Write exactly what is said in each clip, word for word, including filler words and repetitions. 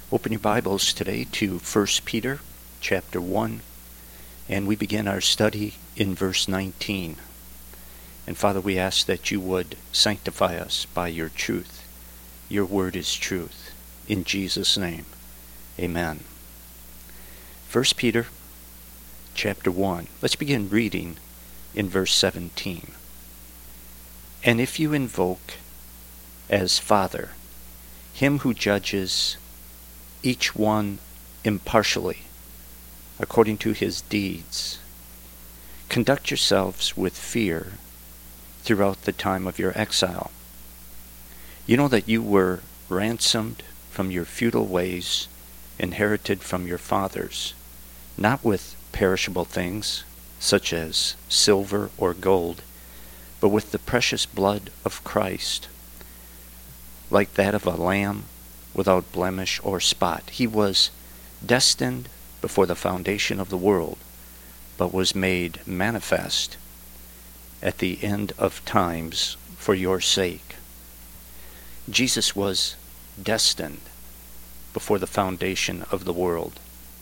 Open your Bibles today to First Peter chapter one, and we begin our study in verse nineteen. And Father, we ask that you would sanctify us by your truth. Your word is truth. In Jesus' name, amen. First Peter chapter one. Let's begin reading in verse seventeen. And if you invoke as Father him who judges each one impartially, according to his deeds, conduct yourselves with fear throughout the time of your exile. You know that you were ransomed from your futile ways, inherited from your fathers, not with perishable things, such as silver or gold, but with the precious blood of Christ, like that of a lamb without blemish or spot. He was destined before the foundation of the world, but was made manifest at the end of times for your sake. Jesus was destined before the foundation of the world.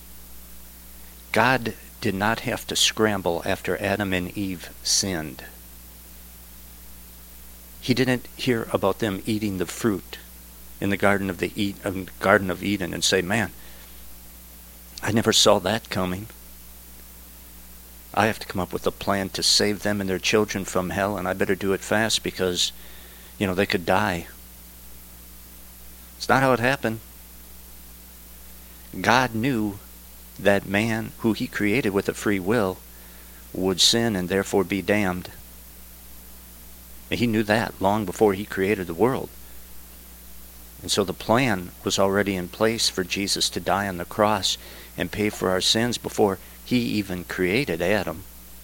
God did not have to scramble after Adam and Eve sinned. He didn't hear about them eating the fruit in the Garden of the Eden, Garden of Eden and say, man, I never saw that coming. I have to come up with a plan to save them and their children from hell, and I better do it fast because, you know, they could die. It's not how it happened. God knew that man, who he created with a free will, would sin and therefore be damned. He knew that long before he created the world. And so the plan was already in place for Jesus to die on the cross and pay for our sins before he even created Adam.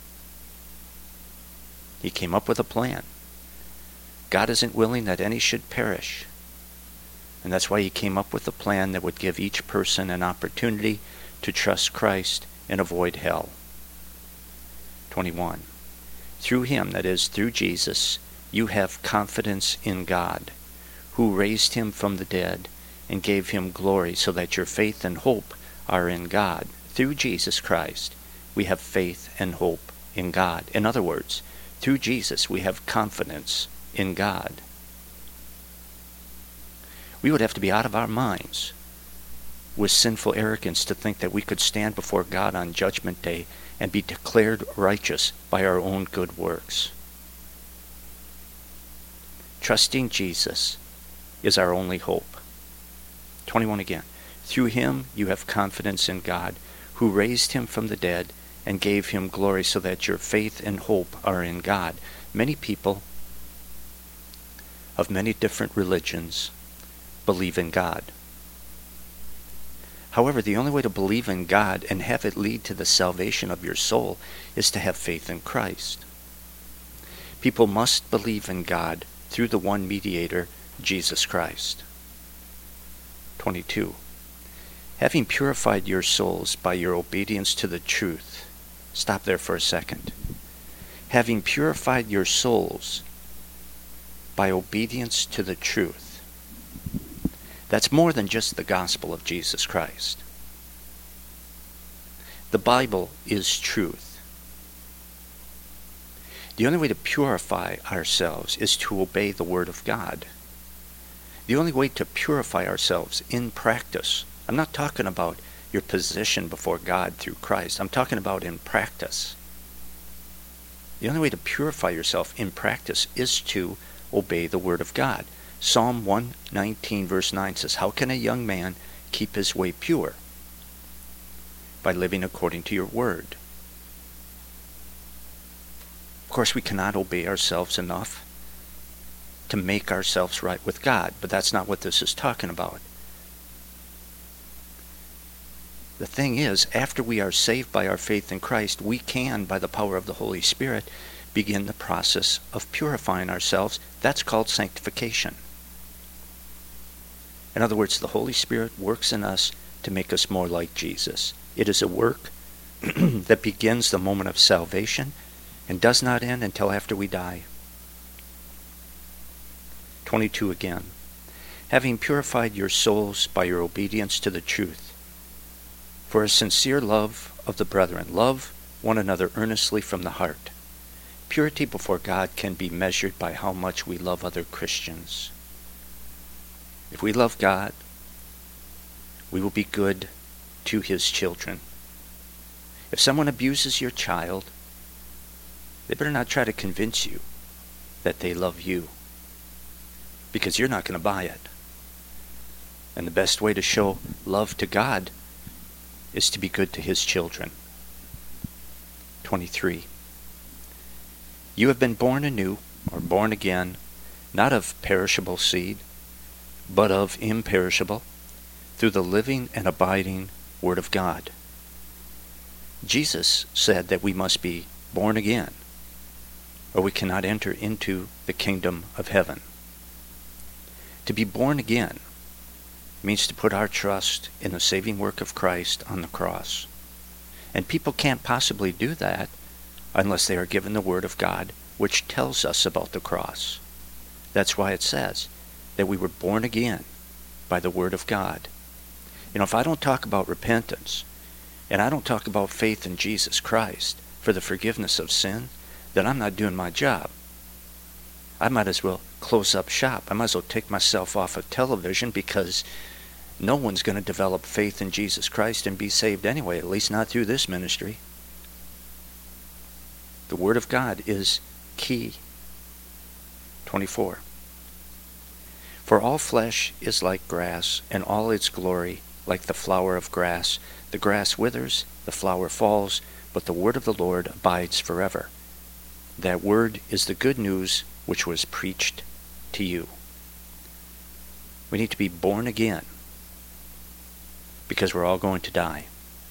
He came up with a plan. God isn't willing that any should perish. And that's why he came up with a plan that would give each person an opportunity to trust Christ and avoid hell. twenty-one. Through him, that is, through Jesus, you have confidence in God, who raised him from the dead and gave him glory, so that your faith and hope are in God. Through Jesus Christ, we have faith and hope in God. In other words, through Jesus, we have confidence in God. We would have to be out of our minds with sinful arrogance to think that we could stand before God on Judgment Day and be declared righteous by our own good works. Trusting Jesus is our only hope. twenty-one again. Through him you have confidence in God, who raised him from the dead and gave him glory, so that your faith and hope are in God. Many people of many different religions believe in God. However, the only way to believe in God and have it lead to the salvation of your soul is to have faith in Christ. People must believe in God through the one mediator, Jesus Christ. twenty-two. Having purified your souls by your obedience to the truth. Stop there for a second. Having purified your souls by obedience to the truth. That's more than just the gospel of Jesus Christ. The Bible is truth. The only way to purify ourselves is to obey the Word of God. The only way to purify ourselves in practice, I'm not talking about your position before God through Christ, I'm talking about in practice. The only way to purify yourself in practice is to obey the Word of God. Psalm one nineteen verse nine says, how can a young man keep his way pure? By living according to your word. Of course, we cannot obey ourselves enough to make ourselves right with God, but that's not what this is talking about. The thing is, after we are saved by our faith in Christ, we can, by the power of the Holy Spirit, begin the process of purifying ourselves. That's called sanctification. In other words, the Holy Spirit works in us to make us more like Jesus. It is a work that begins the moment of salvation and does not end until after we die. twenty-two again. having purified your souls by your obedience to the truth. For a sincere love of the brethren, love one another earnestly from the heart. Purity before God can be measured by how much we love other Christians. If we love God, we will be good to his children. If someone abuses your child, they better not try to convince you that they love you, because you're not going to buy it. And the best way to show love to God is to be good to his children. twenty-three. You have been born anew, or born again, not of perishable seed, but of imperishable, through the living and abiding Word of God. Jesus said that we must be born again, or we cannot enter into the kingdom of heaven. To be born again means to put our trust in the saving work of Christ on the cross. And people can't possibly do that unless they are given the Word of God, which tells us about the cross. That's why it says that we were born again by the Word of God. You know, if I don't talk about repentance, and I don't talk about faith in Jesus Christ for the forgiveness of sin, then I'm not doing my job. I might as well close up shop. I might as well take myself off of television, because no one's going to develop faith in Jesus Christ and be saved anyway, at least not through this ministry. The Word of God is key. twenty-four. For all flesh is like grass, and all its glory like the flower of grass. The grass withers, the flower falls, but the word of the Lord abides forever. That word is the good news which was preached to you. We need to be born again, because we're all going to die.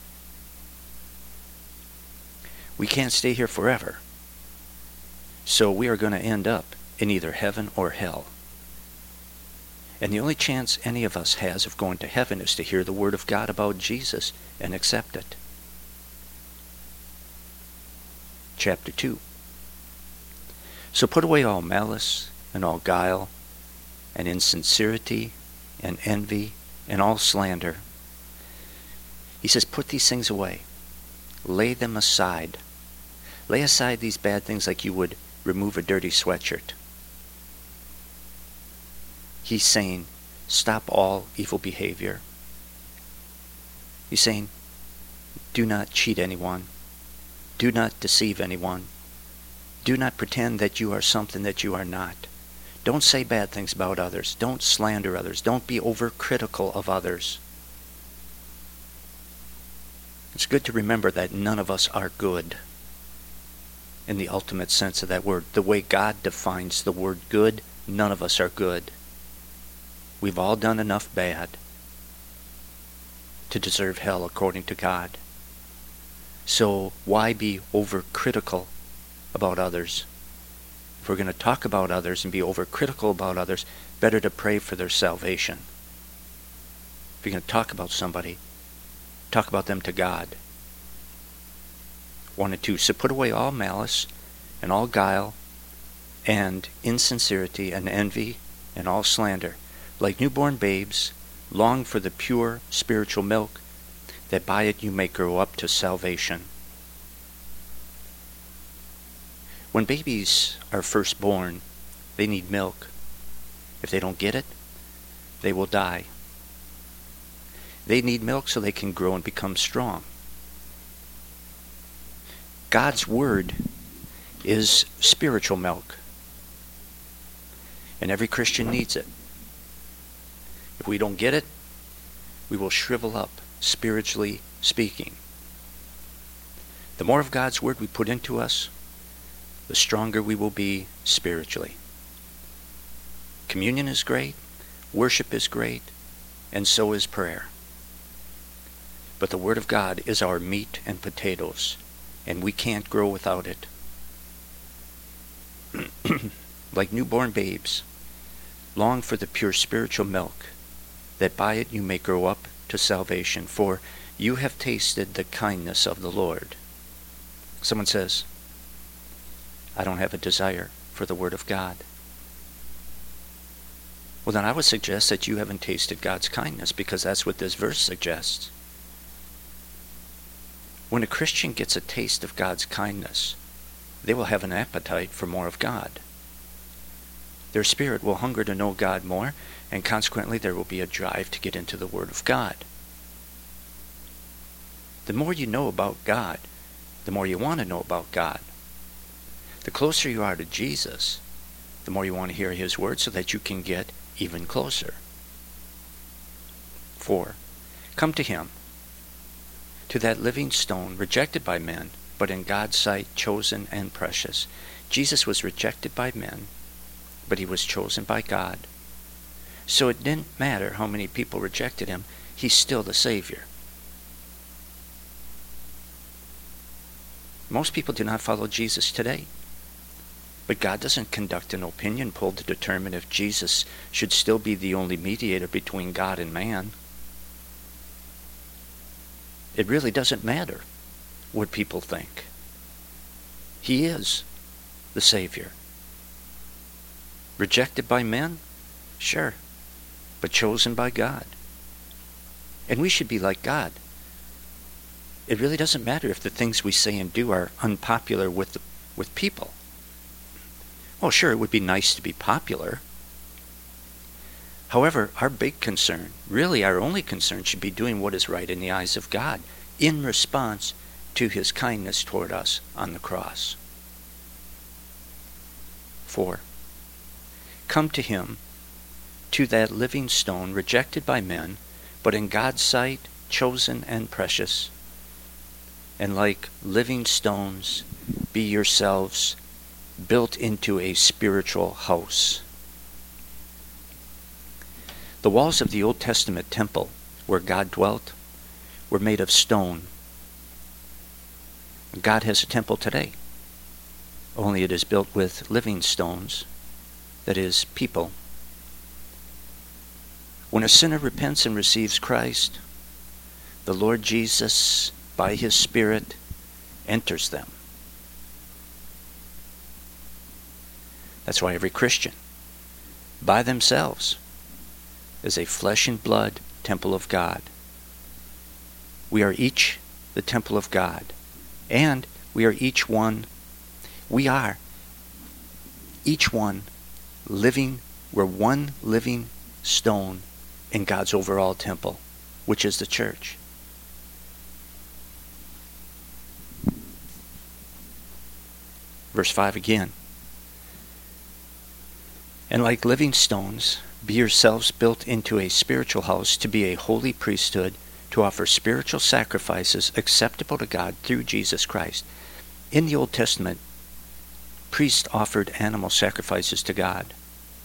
We can't stay here forever, so we are going to end up in either heaven or hell. And the only chance any of us has of going to heaven is to hear the Word of God about Jesus and accept it. Chapter two. So put away all malice and all guile and insincerity and envy and all slander. He says, put these things away. Lay them aside. Lay aside these bad things like you would remove a dirty sweatshirt. He's saying, stop all evil behavior. He's saying, do not cheat anyone. Do not deceive anyone. Do not pretend that you are something that you are not. Don't say bad things about others. Don't slander others. Don't be overcritical of others. It's good to remember that none of us are good in the ultimate sense of that word. The way God defines the word good, none of us are good. We've all done enough bad to deserve hell according to God. So why be overcritical about others? If we're going to talk about others and be overcritical about others, better to pray for their salvation. If you're going to talk about somebody, talk about them to God. One and two. So put away all malice and all guile and insincerity and envy and all slander. Like newborn babes, long for the pure spiritual milk, that by it you may grow up to salvation. When babies are first born, they need milk. If they don't get it, they will die. They need milk so they can grow and become strong. God's Word is spiritual milk, and every Christian needs it. If we don't get it, we will shrivel up, spiritually speaking. The more of God's Word we put into us, the stronger we will be spiritually. Communion is great, worship is great, and so is prayer. But the Word of God is our meat and potatoes, and we can't grow without it. Like newborn babes, long for the pure spiritual milk, that by it you may grow up to salvation, for you have tasted the kindness of the Lord. Someone says, I don't have a desire for the Word of God. Well, then I would suggest that you haven't tasted God's kindness, because that's what this verse suggests. When a Christian gets a taste of God's kindness, they will have an appetite for more of God. Their spirit will hunger to know God more, and consequently there will be a drive to get into the Word of God. The more you know about God, the more you want to know about God. The closer you are to Jesus, the more you want to hear His Word so that you can get even closer. Four, come to Him, to that living stone rejected by men, but in God's sight chosen and precious. Jesus was rejected by men, but He was chosen by God. So it didn't matter how many people rejected Him, He's still the Savior. Most people do not follow Jesus today. But God doesn't conduct an opinion poll to determine if Jesus should still be the only mediator between God and man. It really doesn't matter what people think. He is the Savior. Rejected by men? Sure. But chosen by God. And we should be like God. It really doesn't matter if the things we say and do are unpopular with the, with people. Well, sure, it would be nice to be popular. However, our big concern, really our only concern, should be doing what is right in the eyes of God in response to His kindness toward us on the cross. Four, come to Him, to that living stone rejected by men, but in God's sight chosen and precious. And like living stones, be yourselves built into a spiritual house. The walls of the Old Testament temple, where God dwelt, were made of stone. God has a temple today, only it is built with living stones, that is, people. When a sinner repents and receives Christ, the Lord Jesus, by His Spirit, enters them. That's why every Christian, by themselves, is a flesh and blood temple of God. We are each the temple of God, and we are each one, we are each one living, we're one living stone in God's overall temple, which is the church. Verse five again. And like living stones, be yourselves built into a spiritual house, to be a holy priesthood, to offer spiritual sacrifices acceptable to God through Jesus Christ. In the Old Testament, priests offered animal sacrifices to God.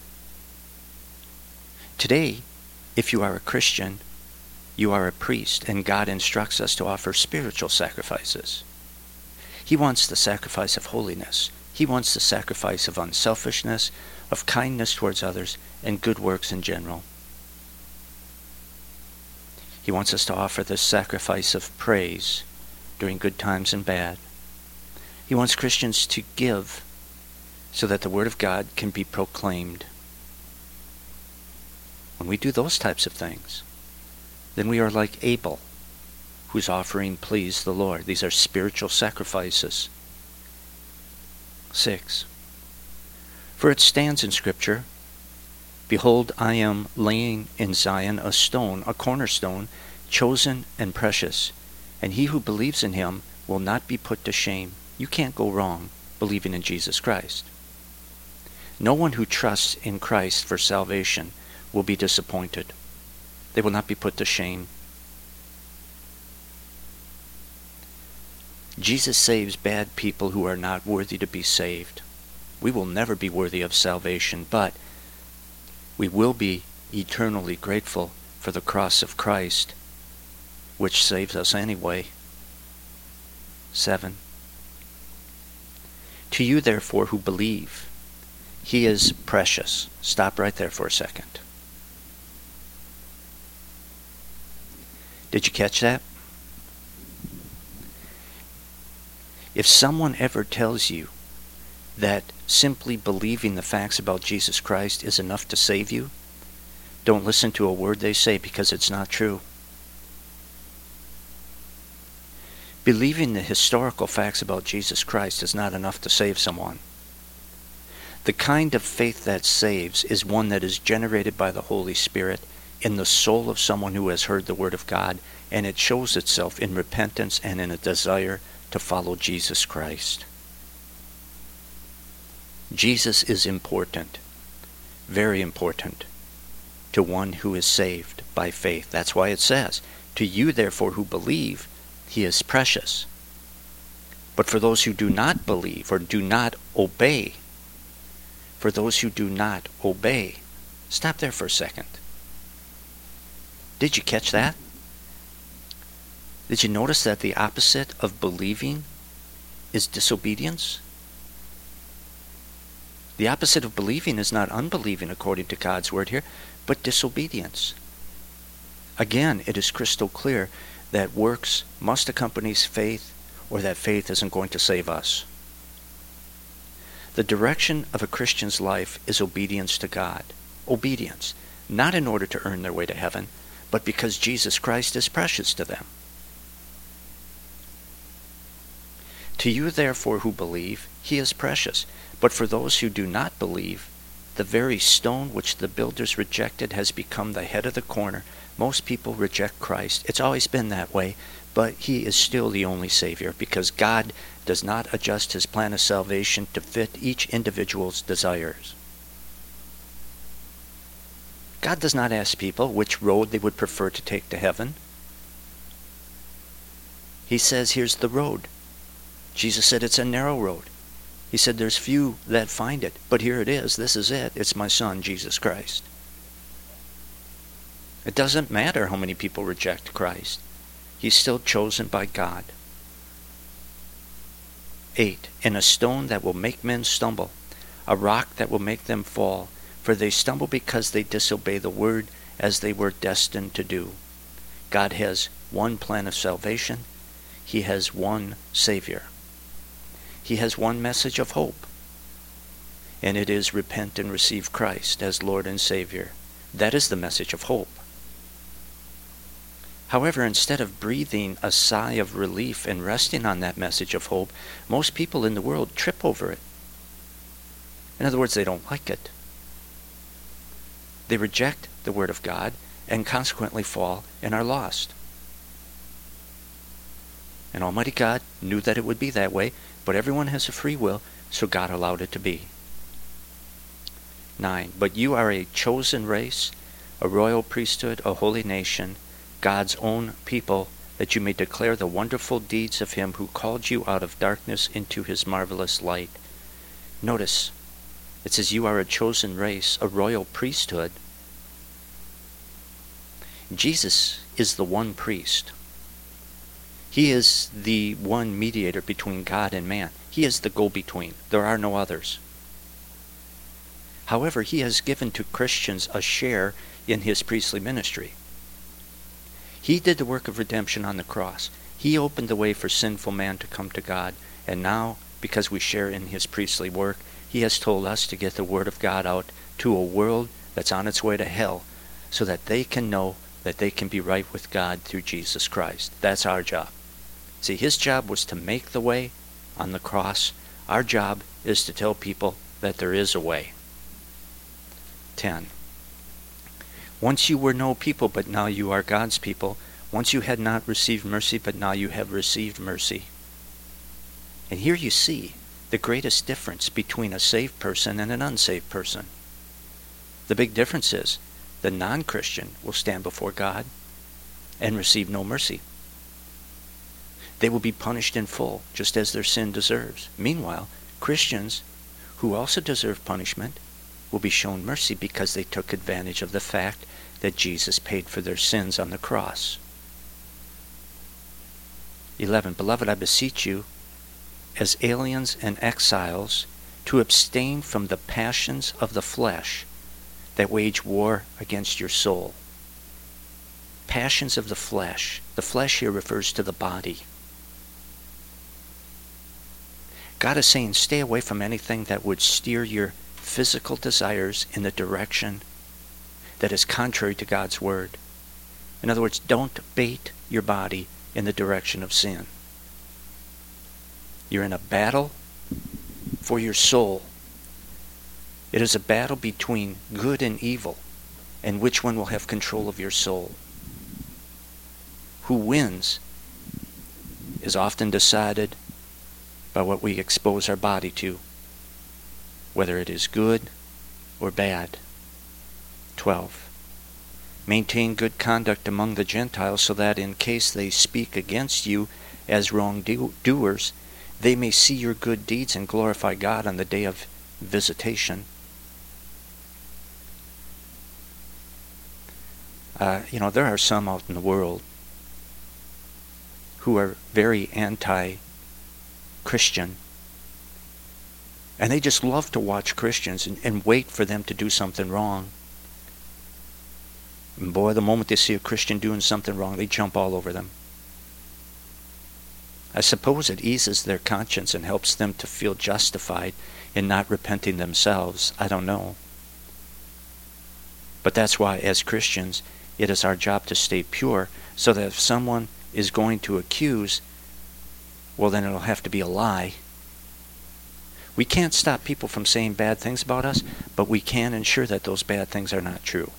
Today, if you are a Christian, you are a priest, and God instructs us to offer spiritual sacrifices. He wants the sacrifice of holiness. He wants the sacrifice of unselfishness, of kindness towards others, and good works in general. He wants us to offer the sacrifice of praise during good times and bad. He wants Christians to give so that the Word of God can be proclaimed. When we do those types of things, then we are like Abel, whose offering pleased the Lord. These are spiritual sacrifices. Six. For it stands in Scripture, behold, I am laying in Zion a stone, a cornerstone, chosen and precious, and he who believes in Him will not be put to shame. You can't go wrong believing in Jesus Christ. No one who trusts in Christ for salvation will be disappointed. They will not be put to shame. Jesus saves bad people who are not worthy to be saved. We will never be worthy of salvation, but we will be eternally grateful for the cross of Christ, which saves us anyway. Seven. To you, therefore, who believe, He is precious. Stop right there for a second. Did you catch that? If someone ever tells you that simply believing the facts about Jesus Christ is enough to save you, Don't listen to a word they say because it's not true. Believing the historical facts about Jesus Christ is not enough to save someone. The kind of faith that saves is one that is generated by the Holy Spirit in the soul of someone who has heard the Word of God, and it shows itself in repentance and in a desire to follow Jesus Christ. Jesus is important, very important, to one who is saved by faith. That's why it says, "To you therefore who believe, he is precious." But for those who do not believe or do not obey, for those who do not obey, stop there for a second. Did you catch that? Did you notice that the opposite of believing is disobedience? The opposite of believing is not unbelieving according to God's word here, but disobedience. Again, it is crystal clear that works must accompany faith, or that faith isn't going to save us. The direction of a Christian's life is obedience to God. Obedience, not in order to earn their way to heaven, but because Jesus Christ is precious to them. To you therefore who believe, he is precious. But for those who do not believe, the very stone which the builders rejected has become the head of the corner. Most people reject Christ. It's always been that way, but he is still the only Savior, because God does not adjust his plan of salvation to fit each individual's desires. God does not ask people which road they would prefer to take to heaven. He says, here's the road. Jesus said it's a narrow road. He said there's few that find it, but here it is. This is it. It's my Son, Jesus Christ. It doesn't matter how many people reject Christ. He's still chosen by God. Eight, and a stone that will make men stumble, a rock that will make them fall, for they stumble because they disobey the word as they were destined to do. God has one plan of salvation. He has one Savior. He has one message of hope, and it is repent and receive Christ as Lord and Savior. That is the message of hope. However, instead of breathing a sigh of relief and resting on that message of hope, most people in the world trip over it. In other words, they don't like it. They reject the Word of God and consequently fall and are lost. And Almighty God knew that it would be that way, but everyone has a free will, so God allowed it to be. Nine, but you are a chosen race, a royal priesthood, a holy nation, God's own people, that you may declare the wonderful deeds of him who called you out of darkness into his marvelous light. Notice, it says you are a chosen race, a royal priesthood. Jesus is the one priest. He is the one mediator between God and man. He is the go-between. There are no others. However, he has given to Christians a share in his priestly ministry. He did the work of redemption on the cross. He opened the way for sinful man to come to God. And now, because we share in his priestly work, he has told us to get the word of God out to a world that's on its way to hell, so that they can know that they can be right with God through Jesus Christ. That's our job. See, his job was to make the way on the cross. Our job is to tell people that there is a way. ten. Once you were no people, but now you are God's people. Once you had not received mercy, but now you have received mercy. And here you see the greatest difference between a saved person and an unsaved person. The big difference is the non-Christian will stand before God and receive no mercy. They will be punished in full, just as their sin deserves. Meanwhile, Christians, who also deserve punishment, will be shown mercy because they took advantage of the fact that Jesus paid for their sins on the cross. eleven. Beloved, I beseech you, as aliens and exiles, to abstain from the passions of the flesh that wage war against your soul. Passions of the flesh. The flesh here refers to the body. God is saying, stay away from anything that would steer your physical desires in the direction that is contrary to God's word. In other words, don't bait your body in the direction of sin. You're in a battle for your soul. It is a battle between good and evil, and which one will have control of your soul. Who wins is often decided by what we expose our body to, whether it is good or bad. twelve. Maintain good conduct among the Gentiles, so that in case they speak against you as wrongdoers, they may see your good deeds and glorify God on the day of visitation. Uh, you know, there are some out in the world who are very anti-Christian, and they just love to watch Christians and, and wait for them to do something wrong. And boy, the moment they see a Christian doing something wrong, they jump all over them. I suppose it eases their conscience and helps them to feel justified in not repenting themselves. I don't know. But that's why, as Christians, it is our job to stay pure, so that if someone is going to accuse, well, then it'll have to be a lie. We can't stop people from saying bad things about us, but we can ensure that those bad things are not true.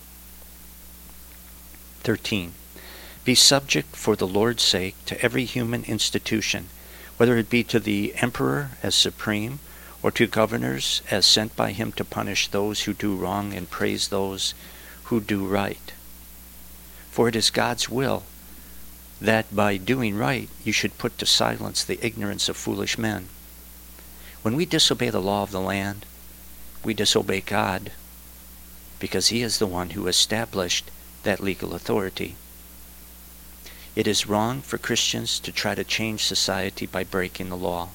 thirteen. Be subject for the Lord's sake to every human institution, whether it be to the emperor as supreme, or to governors as sent by him to punish those who do wrong and praise those who do right. For it is God's will that by doing right you should put to silence the ignorance of foolish men. When we disobey the law of the land, we disobey God, because he is the one who established that legal authority. It is wrong for Christians to try to change society by breaking the law.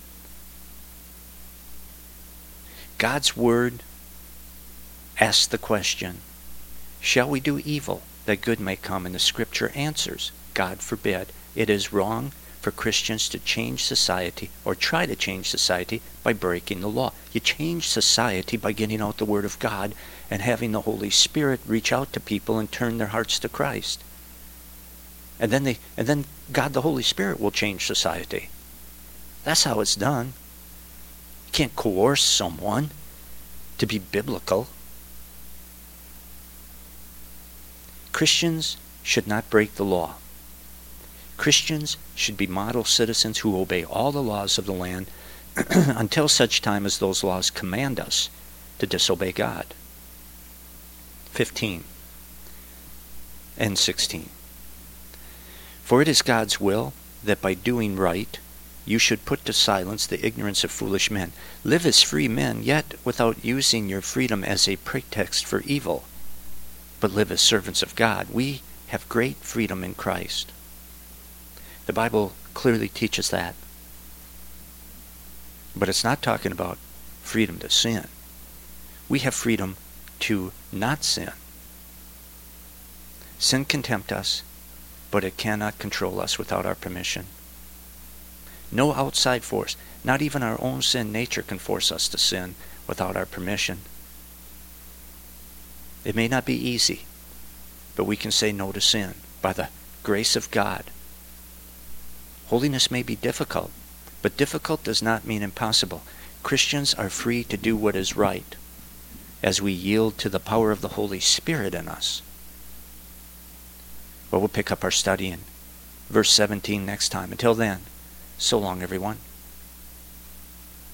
God's word asks the question, shall we do evil that good may come? And the scripture answers, God forbid. It is wrong for Christians to change society or try to change society by breaking the law. You change society by getting out the word of God and having the Holy Spirit reach out to people and turn their hearts to Christ. And then they, and then God the Holy Spirit will change society. That's how it's done. You can't coerce someone to be biblical. Christians should not break the law. Christians should be model citizens who obey all the laws of the land until such time as those laws command us to disobey God. fifteen and sixteen. For it is God's will that by doing right you should put to silence the ignorance of foolish men. Live as free men, yet without using your freedom as a pretext for evil, but live as servants of God. We have great freedom in Christ. The Bible clearly teaches that. But it's not talking about freedom to sin. We have freedom to not sin. Sin can tempt us, but it cannot control us without our permission. No outside force, not even our own sin nature, can force us to sin without our permission. It may not be easy, but we can say no to sin by the grace of God. Holiness may be difficult, but difficult does not mean impossible. Christians are free to do what is right as we yield to the power of the Holy Spirit in us. Well, we'll pick up our study in verse seventeen next time. Until then, so long, everyone.